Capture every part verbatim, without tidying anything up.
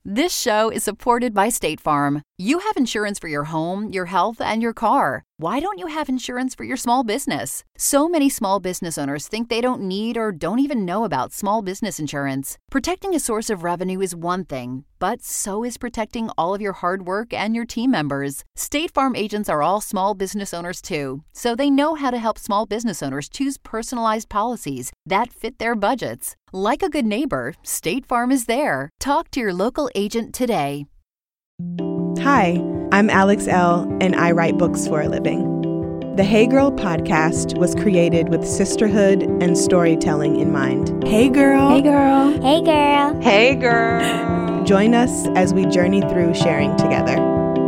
This show is supported by State Farm. You have insurance for your home, your health, and your car. Why don't you have insurance for your small business? So many small business owners think they don't need or don't even know about small business insurance. Protecting a source of revenue is one thing, but so is protecting all of your hard work and your team members. State Farm agents are all small business owners too, so they know how to help small business owners choose personalized policies that fit their budgets. Like a good neighbor, State Farm is there. Talk to your local agent today. Hi, I'm Alex Elle, and I write books for a living. The Hey Girl podcast was created with sisterhood and storytelling in mind. Hey girl. Hey girl. Hey girl. Hey girl. Join us as we journey through sharing together.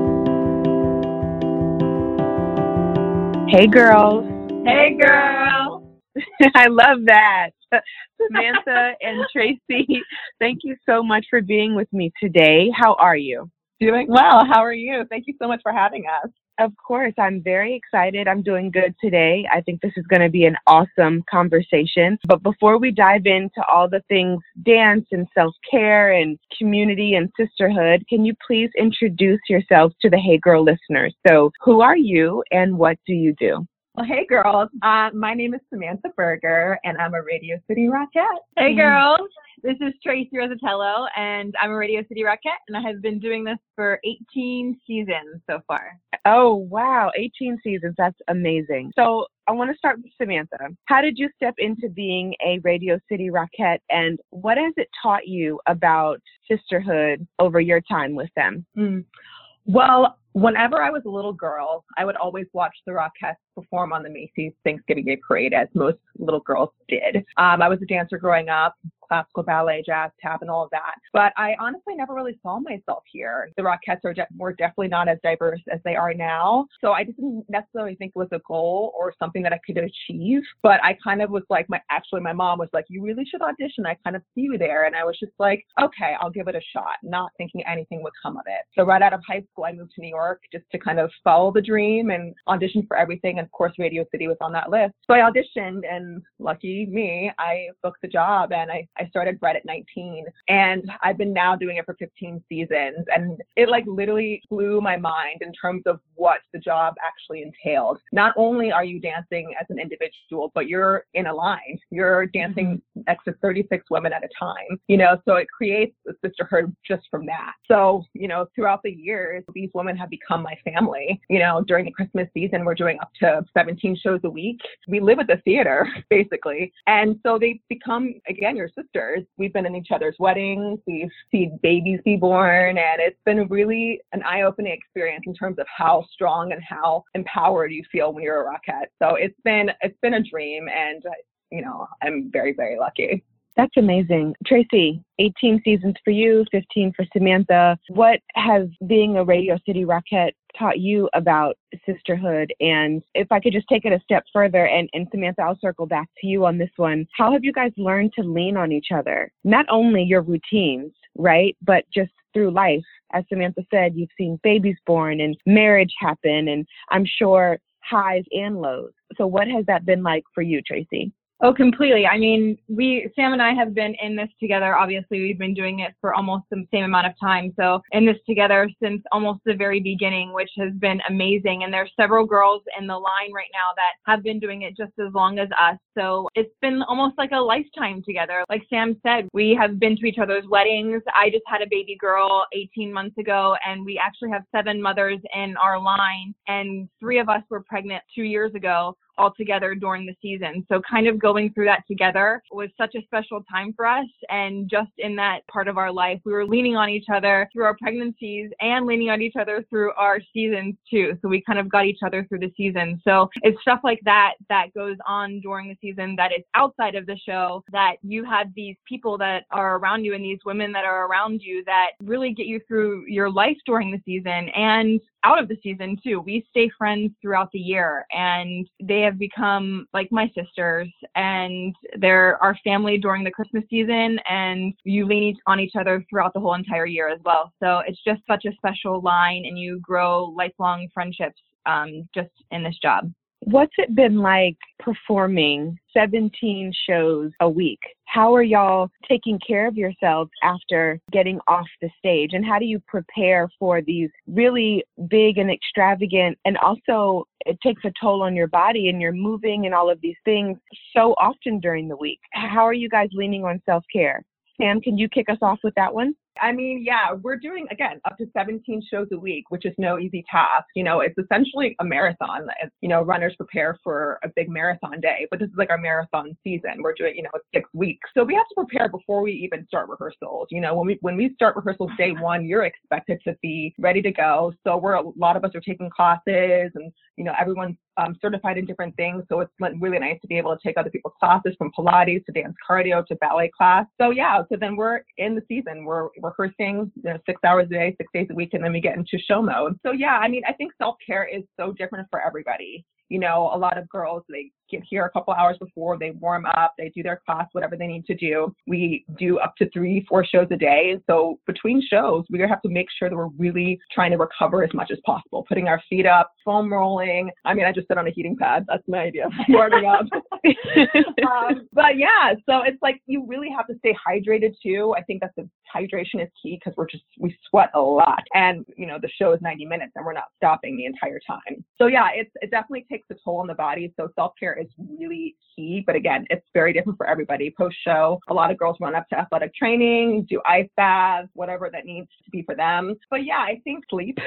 Hey girls. Hey girl. I love that. Samantha and Tracy, thank you so much for being with me today. How are you? Doing well. How are you? Thank you so much for having us. Of course, I'm very excited. I'm doing good today. I think this is going to be an awesome conversation. But before we dive into all the things dance and self-care and community and sisterhood, can you please introduce yourselves to the Hey Girl listeners? So who are you and what do you do? Well, hey girls. Uh, my name is Samantha Berger and I'm a Radio City Rockette. Hey girls. This is Tracy Rosatello and I'm a Radio City Rockette and I have been doing this for eighteen seasons so far. Oh, wow. eighteen seasons. That's amazing. So I want to start with Samantha. How did you step into being a Radio City Rockette and what has it taught you about sisterhood over your time with them? Mm. Well, whenever I was a little girl, I would always watch the Rockettes perform on the Macy's Thanksgiving Day Parade, as most little girls did. Um, I was a dancer growing up, classical ballet, jazz, tap, and all of that. But I honestly never really saw myself here. The Rockettes are de- were definitely not as diverse as they are now. So I didn't necessarily think it was a goal or something that I could achieve. But I kind of was like, my actually, my mom was like, you really should audition. I kind of see you there. And I was just like, okay, I'll give it a shot, not thinking anything would come of it. So right out of high school, I moved to New York just to kind of follow the dream and audition for everything. And of course, Radio City was on that list. So I auditioned and lucky me, I booked the job and I, I started right at nineteen. And I've been now doing it for fifteen seasons. And it like literally blew my mind in terms of what the job actually entailed. Not only are you dancing as an individual, but you're in a line. You're dancing next to thirty-six women at a time, you know, so it creates a sisterhood just from that. So, you know, throughout the years, these women have become my family. You know, during the Christmas season, we're doing up to seventeen shows a week. We live at the theater, basically. And so they've become, again, your sisters. We've been in each other's weddings. We've seen babies be born. And it's been really an eye-opening experience in terms of how strong and how empowered you feel when you're a Rockette. So it's been, it's been a dream. And, you know, I'm very, very lucky. That's amazing. Tracy, eighteen seasons for you, fifteen for Samantha. What has being a Radio City Rockette taught you about sisterhood? And if I could just take it a step further, and, and Samantha, I'll circle back to you on this one. How have you guys learned to lean on each other? Not only your routines, right, but just through life. As Samantha said, you've seen babies born and marriage happen, and I'm sure highs and lows. So what has that been like for you, Tracy? Oh, completely. I mean, we, Sam and I have been in this together. Obviously, we've been doing it for almost the same amount of time. So in this together since almost the very beginning, which has been amazing. And there's several girls in the line right now that have been doing it just as long as us. So it's been almost like a lifetime together. Like Sam said, we have been to each other's weddings. I just had a baby girl eighteen months ago, and we actually have seven mothers in our line. And three of us were pregnant two years ago. All together during the season. So kind of going through that together was such a special time for us. And just in that part of our life, we were leaning on each other through our pregnancies and leaning on each other through our seasons too. So we kind of got each other through the season. So it's stuff like that that goes on during the season that is outside of the show, that you have these people that are around you and these women that are around you that really get you through your life during the season and out of the season too. We stay friends throughout the year, and they have become like my sisters, and they're our family during the Christmas season, and you lean each, on each other throughout the whole entire year as well. So it's just such a special line, and you grow lifelong friendships um, just in this job. What's it been like performing seventeen shows a week? How are y'all taking care of yourselves after getting off the stage? And how do you prepare for these really big and extravagant, and also it takes a toll on your body and you're moving and all of these things so often during the week? How are you guys leaning on self-care? Sam, can you kick us off with that one? I mean, yeah, we're doing, again, up to seventeen shows a week, which is no easy task. You know, it's essentially a marathon. It's, you know, runners prepare for a big marathon day, but this is like our marathon season. We're doing, you know, six weeks. So we have to prepare before we even start rehearsals. You know, when we when we start rehearsals day one, you're expected to be ready to go. So we're, a lot of us are taking classes, and, you know, everyone's um, certified in different things. So it's really nice to be able to take other people's classes, from Pilates to dance cardio to ballet class. So yeah, so then we're in the season. We're rehearsing, you know, six hours a day, six days a week, and then we get into show mode. So yeah, I mean, I think self-care is so different for everybody. You know, a lot of girls, they get here a couple hours before, they warm up, they do their class, whatever they need to do. We do up to three, four shows a day. And so between shows, we have to make sure that we're really trying to recover as much as possible, putting our feet up, foam rolling. I mean, I just sit on a heating pad. That's my idea. Warming up. um, but yeah, so it's like, you really have to stay hydrated too. I think that the hydration is key, because we're just, we sweat a lot. And, you know, the show is ninety minutes and we're not stopping the entire time. So yeah, it's, it definitely takes a toll on the body. So self-care is really key. But again, it's very different for everybody. Post-show, a lot of girls run up to athletic training, do ice baths, whatever that needs to be for them. But yeah, I think sleep,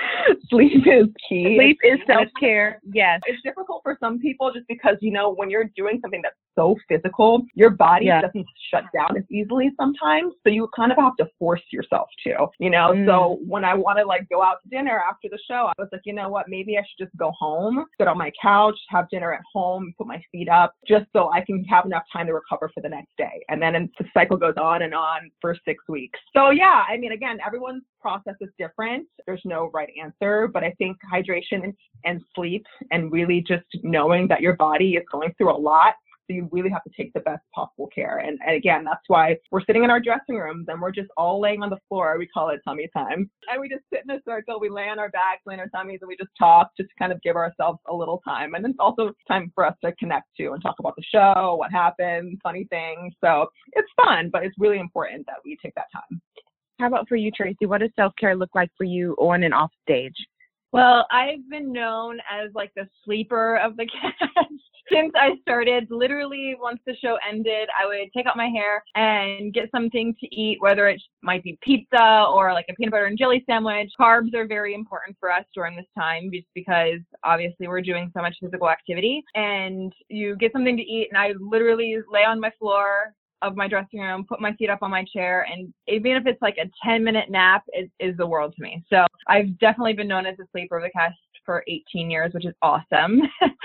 sleep is key. Sleep is self-care. Yes. It's difficult for some people just because, you know, when you're doing something that's so physical, your body yeah. doesn't shut down as easily sometimes. So you kind of have to force yourself to, you know? Mm. So when I want to like go out to dinner after the show, I was like, you know what, maybe I should just go home, sit on my couch, have dinner at home, put my feet up, just so I can have enough time to recover for the next day. And then the cycle goes on and on for six weeks. So yeah, I mean, again, everyone's process is different. There's no right answer, but I think hydration and, and sleep, and really just knowing that your body is going through a lot. So you really have to take the best possible care. And, and again, that's why we're sitting in our dressing rooms and we're just all laying on the floor. We call it tummy time. And we just sit in a circle. We lay on our backs, lay on our tummies, and we just talk, just to kind of give ourselves a little time. And it's also time for us to connect to and talk about the show, what happened, funny things. So it's fun, but it's really important that we take that time. How about for you, Tracy? What does self-care look like for you on and off stage? Well, I've been known as like the sleeper of the cast since I started. Literally, once the show ended, I would take out my hair and get something to eat, whether it might be pizza or like a peanut butter and jelly sandwich. Carbs are very important for us during this time, just because obviously we're doing so much physical activity. And you get something to eat, and I literally lay on my floor of my dressing room, put my feet up on my chair, and even if it's like a ten minute nap, it is the world to me. So I've definitely been known as a sleeper of the cast for eighteen years, which is awesome.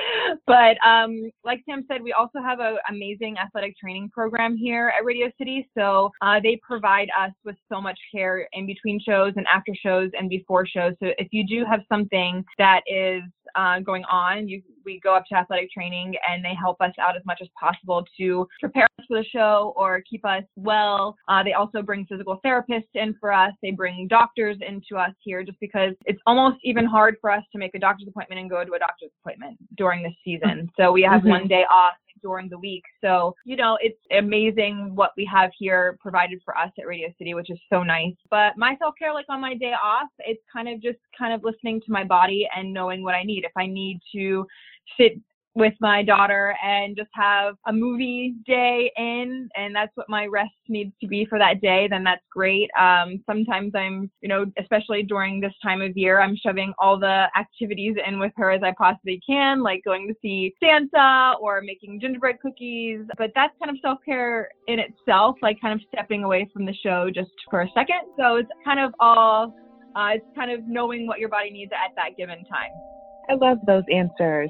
But um, like Sam said, we also have an amazing athletic training program here at Radio City. So uh, they provide us with so much care in between shows and after shows and before shows. So if you do have something that is uh, going on, you, we go up to athletic training and they help us out as much as possible to prepare us for the show or keep us well. Uh, they also bring physical therapists in for us. They bring doctors into us here, just because it's almost even hard for us to make a doctor's appointment and go to a doctor's appointment during this season. So we have mm-hmm. one day off during the week. So, you know, it's amazing what we have here provided for us at Radio City, which is so nice. But my self-care, like on my day off, it's kind of just kind of listening to my body and knowing what I need. If I need to sit with my daughter and just have a movie day in, and that's what my rest needs to be for that day, then that's great. Um, sometimes I'm, you know, especially during this time of year, I'm shoving all the activities in with her as I possibly can, like going to see Santa or making gingerbread cookies. But that's kind of self-care in itself, like kind of stepping away from the show just for a second. So it's kind of all, uh, it's kind of knowing what your body needs at that given time. I love those answers.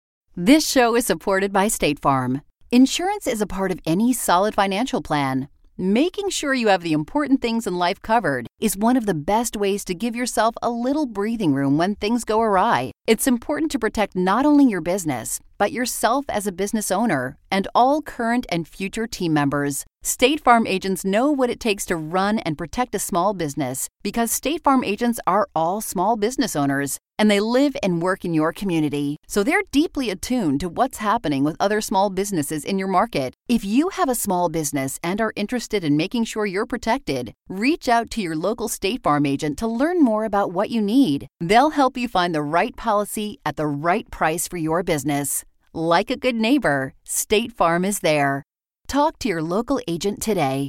This show is supported by State Farm. Insurance is a part of any solid financial plan. Making sure you have the important things in life covered is one of the best ways to give yourself a little breathing room when things go awry. It's important to protect not only your business, but yourself as a business owner and all current and future team members. State Farm agents know what it takes to run and protect a small business because State Farm agents are all small business owners and they live and work in your community. So they're deeply attuned to what's happening with other small businesses in your market. If you have a small business and are interested in making sure you're protected, reach out to your local State Farm agent to learn more about what you need. They'll help you find the right policy at the right price for your business. Like a good neighbor, State Farm is there. Talk to your local agent today.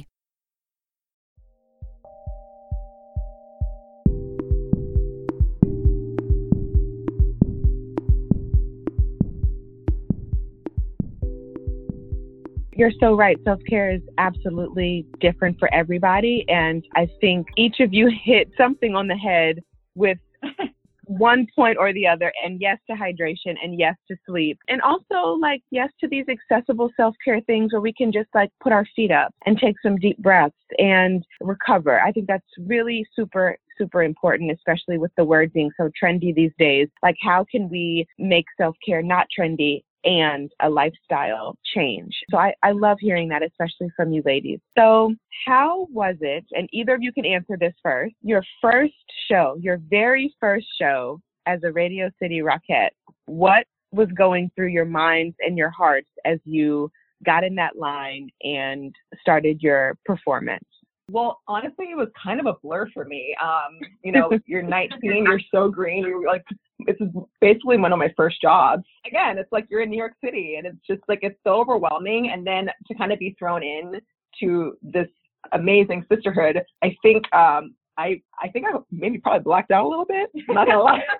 You're so right. Self-care is absolutely different for everybody. And I think each of you hit something on the head with one point or the other. And yes to hydration, and yes to sleep. And also like yes to these accessible self-care things where we can just like put our feet up and take some deep breaths and recover. I think that's really super super important, especially with the word being so trendy these days. Like, how can we make self-care not trendy and a lifestyle change? So I, I love hearing that, especially from you ladies. So how was it, and either of you can answer this first, your first show, your very first show as a Radio City Rockette? What was going through your minds and your hearts as you got in that line and started your performance? Well, honestly, it was kind of a blur for me. Um, you know, you're nineteen, you're so green. You're like, this is basically one of my first jobs. Again, it's like you're in New York City, and it's just like, it's so overwhelming. And then to kind of be thrown in to this amazing sisterhood, I think, um, I, I think I maybe probably blacked out a little bit. I'm not gonna lie.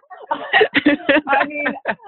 I mean,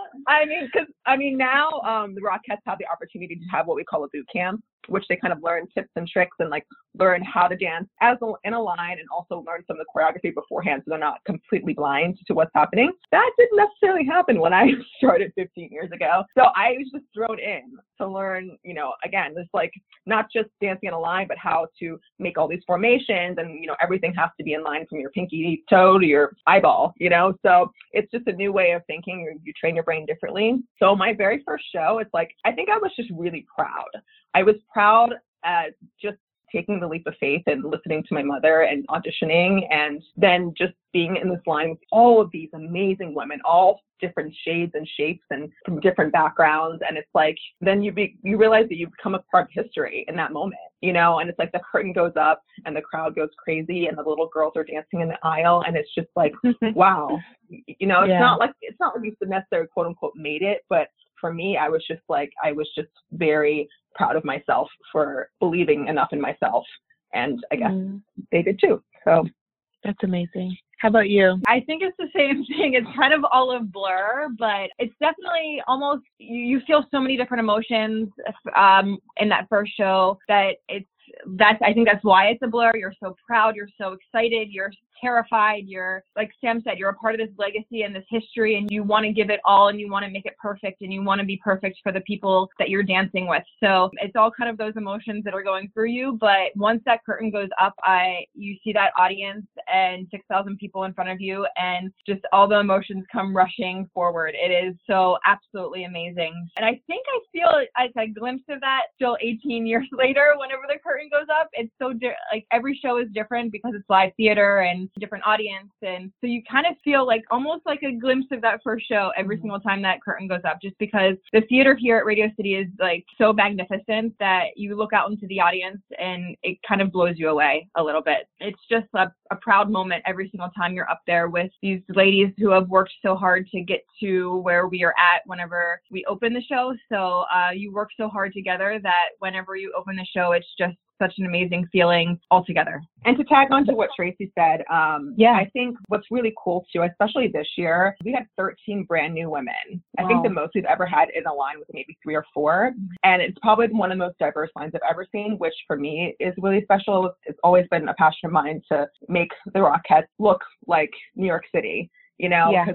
I mean, because I mean now um, the Rockettes have the opportunity to have what we call a boot camp, which they kind of learn tips and tricks and like learn how to dance as a, in a line, and also learn some of the choreography beforehand, so they're not completely blind to what's happening. That didn't necessarily happen when I started fifteen years ago. So I was just thrown in to learn, you know, again, this like not just dancing in a line, but how to make all these formations, and you know, everything has to be in line from your pinky toe to your eyeball, you know. So it's just a new way of thinking. You, you train your brain differently. So my very first show, it's like, I think I was just really proud. I was proud at just taking the leap of faith and listening to my mother and auditioning, and then just being in this line with all of these amazing women, all different shades and shapes and from different backgrounds. And it's like, then you be, you realize that you become a part of history in that moment, you know, and it's like the curtain goes up and the crowd goes crazy and the little girls are dancing in the aisle. And it's just like, wow, you know, it's yeah. not like, it's not like you necessarily quote unquote made it, but for me, I was just like, I was just very proud of myself for believing enough in myself. And I guess mm. they did too. So that's amazing. How about you? I think it's the same thing. It's kind of all a blur, but it's definitely almost, you, you feel so many different emotions um, in that first show that it's, that's, I think that's why it's a blur. You're so proud. You're so excited. You're terrified. You're, like Sam said, you're a part of this legacy and this history, and you want to give it all, and you want to make it perfect, and you want to be perfect for the people that you're dancing with. So it's all kind of those emotions that are going through you. But once that curtain goes up, I, you see that audience and six thousand people in front of you, and just all the emotions come rushing forward. It is so absolutely amazing. And I think I feel like a glimpse of that still eighteen years later, whenever the curtain goes up. It's so di- like every show is different because it's live theater and different audience, and so you kind of feel like almost like a glimpse of that first show every mm-hmm. single time that curtain goes up, just because the theater here at Radio City is like so magnificent that you look out into the audience and it kind of blows you away a little bit. It's just a, a proud moment every single time you're up there with these ladies who have worked so hard to get to where we are at whenever we open the show. So uh, you work so hard together that whenever you open the show, it's just such an amazing feeling altogether. And to tag on to what Tracy said, um, yeah, I think what's really cool too, especially this year, we had thirteen brand new women. Wow. I think the most we've ever had in a line was maybe three or four. And it's probably one of the most diverse lines I've ever seen, which for me is really special. It's always been a passion of mine to make the Rockettes look like New York City, you know, because yeah. it's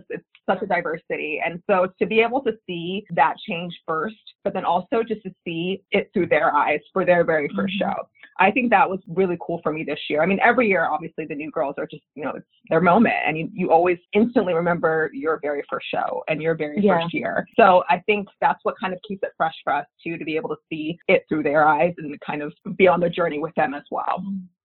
such a diverse city. And so to be able to see that change first, but then also just to see it through their eyes for their very first mm-hmm. show. I think that was really cool for me this year. I mean, every year, obviously, the new girls are just, you know, it's their moment. And you, you always instantly remember your very first show and your very yeah. first year. So I think that's what kind of keeps it fresh for us, too, to be able to see it through their eyes and kind of be on the journey with them as well.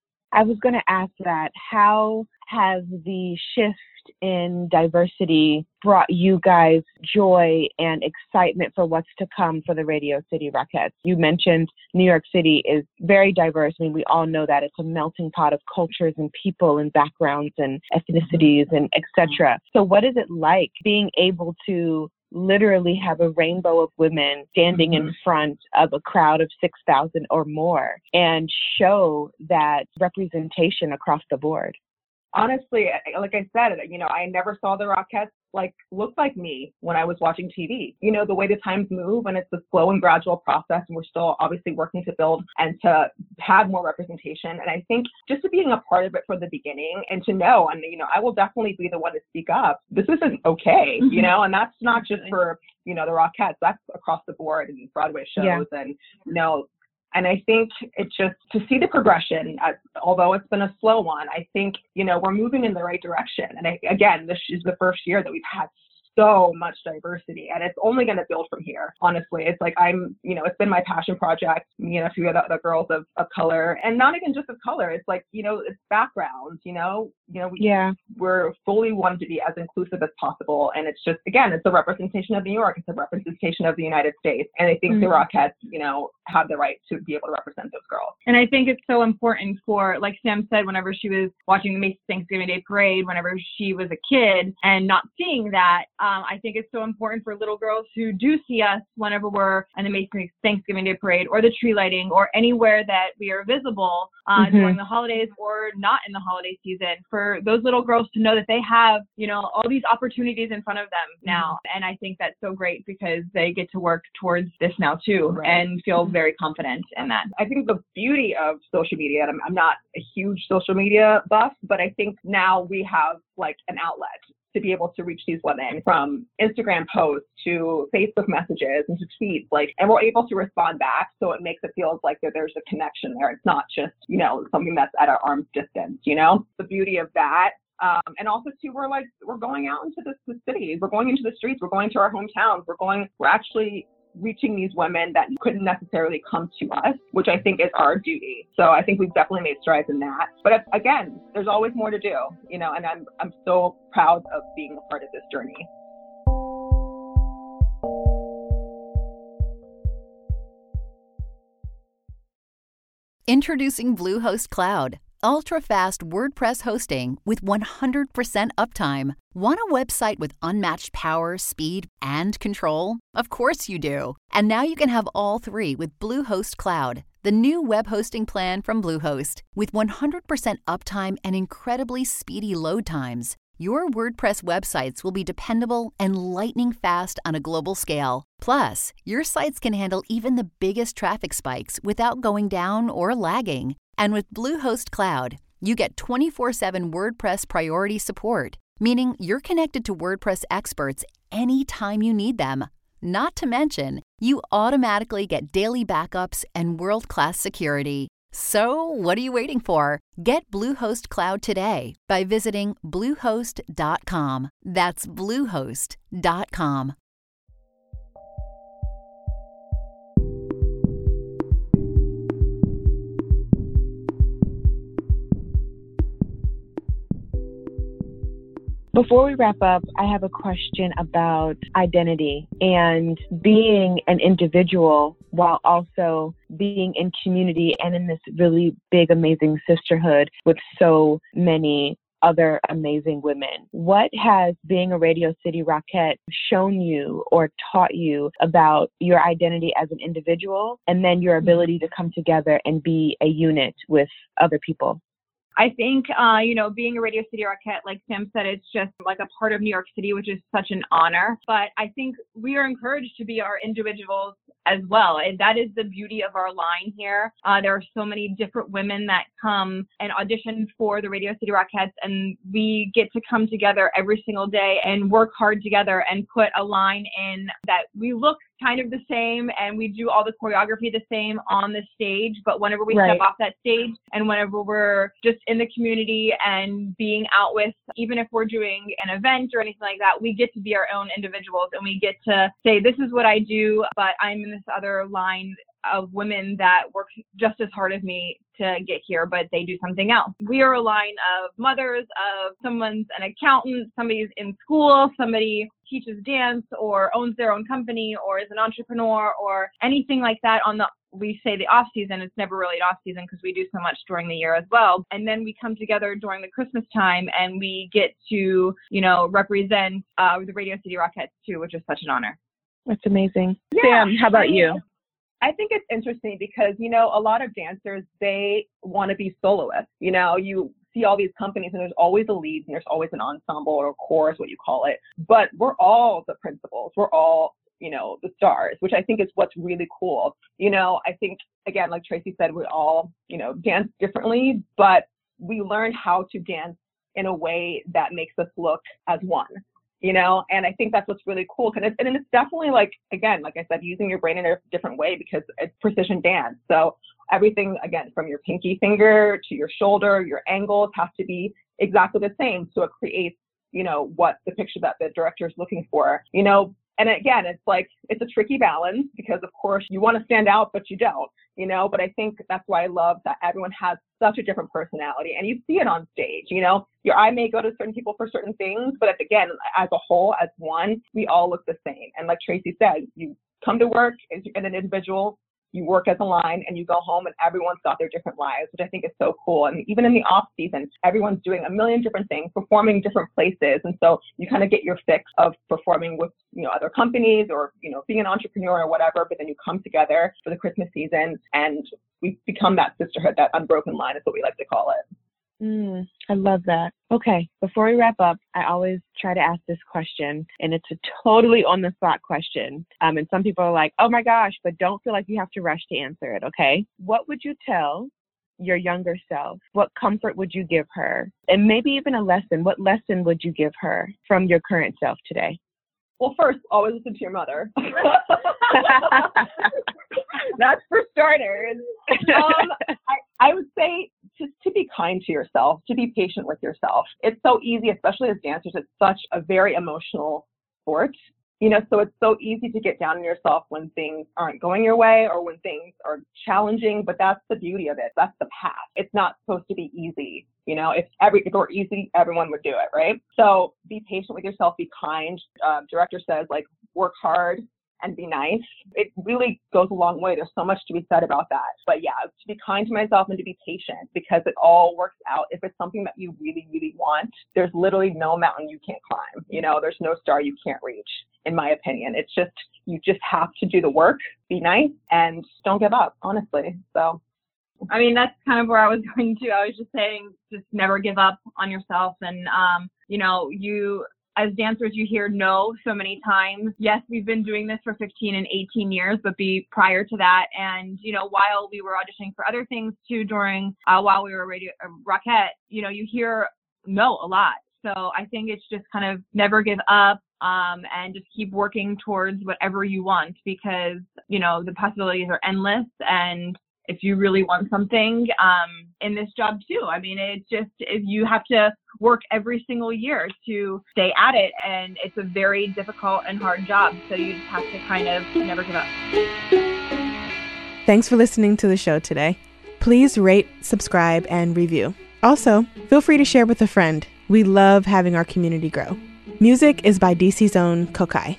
I was going to ask that. How has the shift in diversity brought you guys joy and excitement for what's to come for the Radio City Rockettes? You mentioned New York City is very diverse. I mean, we all know that it's a melting pot of cultures and people and backgrounds and ethnicities and et cetera. So what is it like being able to literally have a rainbow of women standing mm-hmm. in front of a crowd of six thousand or more and show that representation across the board? Honestly, like I said, you know, I never saw the Rockettes like look like me when I was watching T V. You know, the way the times move and it's a slow and gradual process, and we're still obviously working to build and to have more representation. And I think just to being a part of it from the beginning and to know, and you know, I will definitely be the one to speak up. This isn't okay, you know, and that's not just for, you know, the Rockettes, that's across the board in Broadway shows yeah. and, you know, and I think it's just to see the progression, uh, although it's been a slow one, I think, you know, we're moving in the right direction. And I, again, this is the first year that we've had so much diversity, and it's only going to build from here. Honestly, it's like I'm, you know, it's been my passion project, you know, a few of the, the girls of, of color, and not even just of color. It's like, you know, it's backgrounds, you know, you know, we, yeah. we're fully wanting to be as inclusive as possible. And it's just, again, it's a representation of New York. It's a representation of the United States. And I think mm-hmm. the Rockettes, you know, have the right to be able to represent those girls. And I think it's so important for, like Sam said, whenever she was watching the Macy's Thanksgiving Day Parade, whenever she was a kid and not seeing that, Um, I think it's so important for little girls who do see us whenever we're in the Macy's Thanksgiving Day Parade or the tree lighting or anywhere that we are visible uh, mm-hmm. during the holidays or not in the holiday season, for those little girls to know that they have, you know, all these opportunities in front of them now. Mm-hmm. And I think that's so great because they get to work towards this now too right. and feel very confident in that. I think the beauty of social media, and I'm, I'm not a huge social media buff, but I think now we have like an outlet to be able to reach these women, from Instagram posts to Facebook messages and to tweets, like, and we're able to respond back. So it makes it feel like that there's a connection there. It's not just, you know, something that's at our arm's distance, you know, the beauty of that. Um, and also too, we're like, we're going out into the, the cities, we're going into the streets, we're going to our hometowns, we're going, we're actually reaching these women that couldn't necessarily come to us, which I think is our duty. So I think we've definitely made strides in that. But if, again, there's always more to do, you know, and I'm I'm so proud of being a part of this journey. Introducing Bluehost Cloud, ultra-fast WordPress hosting with one hundred percent uptime. Want a website with unmatched power, speed, and control? Of course you do. And now you can have all three with Bluehost Cloud, the new web hosting plan from Bluehost. With one hundred percent uptime and incredibly speedy load times, your WordPress websites will be dependable and lightning fast on a global scale. Plus, your sites can handle even the biggest traffic spikes without going down or lagging. And with Bluehost Cloud, you get twenty-four seven WordPress priority support, meaning you're connected to WordPress experts anytime you need them. Not to mention, you automatically get daily backups and world-class security. So, what are you waiting for? Get Bluehost Cloud today by visiting bluehost dot com. That's bluehost dot com. Before we wrap up, I have a question about identity and being an individual while also being in community and in this really big, amazing sisterhood with so many other amazing women. What has being a Radio City Rockette shown you or taught you about your identity as an individual and then your ability to come together and be a unit with other people? I think, uh, you know, being a Radio City Rockette, like Sam said, it's just like a part of New York City, which is such an honor. But I think we are encouraged to be our individuals as well. And that is the beauty of our line here. Uh, there are so many different women that come and audition for the Radio City Rockettes, and we get to come together every single day and work hard together and put a line in that we look kind of the same and we do all the choreography the same on the stage, but whenever we Right. step off that stage and whenever we're just in the community and being out with, even if we're doing an event or anything like that, we get to be our own individuals and we get to say, this is what I do, but I'm in this other line of women that work just as hard as me to get here, but they do something else. We are a line of mothers, of someone's an accountant, somebody's in school, somebody teaches dance or owns their own company or is an entrepreneur or anything like that on the, we say the off season. It's never really an off season because we do so much during the year as well. And then we come together during the Christmas time and we get to, you know, represent uh, the Radio City Rockettes too, which is such an honor. That's amazing. Yeah, Sam, how about I mean, you? I think it's interesting because, you know, a lot of dancers, they want to be soloists. You know, you see all these companies and there's always a lead and there's always an ensemble or chorus, what you call it. But we're all the principals. We're all, you know, the stars, which I think is what's really cool. You know, I think, again, like Tracy said, we all, you know, dance differently, but we learn how to dance in a way that makes us look as one. You know, and I think that's what's really cool. Cause it's, and it's definitely like, again, like I said, using your brain in a different way because it's precision dance. So everything, again, from your pinky finger to your shoulder, your angles have to be exactly the same. So it creates, you know, what the picture that the director is looking for, you know. And again, it's like, it's a tricky balance because, of course, you want to stand out, but you don't, you know. But I think that's why I love that everyone has such a different personality. And you see it on stage, you know. Your eye may go to certain people for certain things, but again, as a whole, as one, we all look the same. And like Tracy said, you come to work as an individual, you work as a line, and you go home and everyone's got their different lives, which I think is so cool. And even in the off season, everyone's doing a million different things, performing different places. And so you kind of get your fix of performing with, you know, other companies or, you know, being an entrepreneur or whatever, but then you come together for the Christmas season and we become that sisterhood, that unbroken line is what we like to call it. Mm, I love that. Okay, before we wrap up, I always try to ask this question, and it's a totally on-the-spot question. Um, and some people are like, oh my gosh, but don't feel like you have to rush to answer it, okay? What would you tell your younger self? What comfort would you give her? And maybe even a lesson. What lesson would you give her from your current self today? Well, first, always listen to your mother. That's for starters. Um, I, I would say just to be kind to yourself, to be patient with yourself. It's so easy, especially as dancers. It's such a very emotional sport. You know, so it's so easy to get down on yourself when things aren't going your way or when things are challenging, but that's the beauty of it. That's the path. It's not supposed to be easy. You know, if every if it were easy, everyone would do it, right? So be patient with yourself, be kind. Um, director says, like, work hard and be nice. It really goes a long way. There's so much to be said about that. But yeah, to be kind to myself and to be patient because it all works out. If it's something that you really, really want, there's literally no mountain you can't climb. You know, there's no star you can't reach, in my opinion. It's just, you just have to do the work, be nice, and don't give up, honestly. So, I mean, that's kind of where I was going to. I was just saying, just never give up on yourself. And, um, you know, you, as dancers, you hear no so many times. Yes, we've been doing this for fifteen and eighteen years, but be prior to that. And, you know, while we were auditioning for other things too during, uh, while we were radio, uh, Rockette, you know, you hear no a lot. So I think it's just kind of never give up. Um, and just keep working towards whatever you want because, you know, the possibilities are endless. And if you really want something um, in this job too, I mean, it's just, if you have to work every single year to stay at it. And it's a very difficult and hard job. So you just have to kind of never give up. Thanks for listening to the show today. Please rate, subscribe, and review. Also, feel free to share with a friend. We love having our community grow. Music is by D C's own Kokai.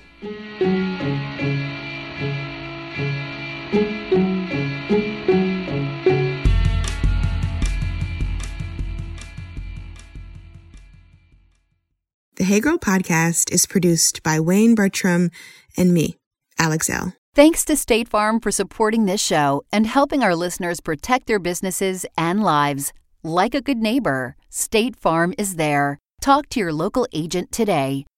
The Hey Girl podcast is produced by Wayne Bertram and me, Alex Elle. Thanks to State Farm for supporting this show and helping our listeners protect their businesses and lives. Like a good neighbor, State Farm is there. Talk to your local agent today.